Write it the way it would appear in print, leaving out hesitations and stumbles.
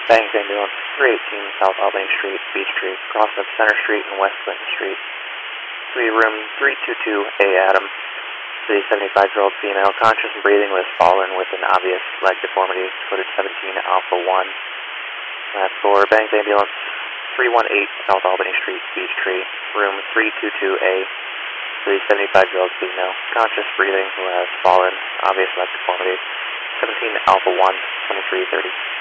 Bangs Ambulance, 318 South Albany Street, Beach Tree, cross of Center Street and West Clinton Street. Suite room 322A Adam. The 75-year-old female, conscious and breathing, was fallen with an obvious leg deformity, coded 17 Alpha 1. That's for Bangs Ambulance, 318 South Albany Street, Beach Tree, room 322A. The 75-year-old female, conscious, breathing, who has fallen, obvious leg deformity, 17 Alpha 1, 2330.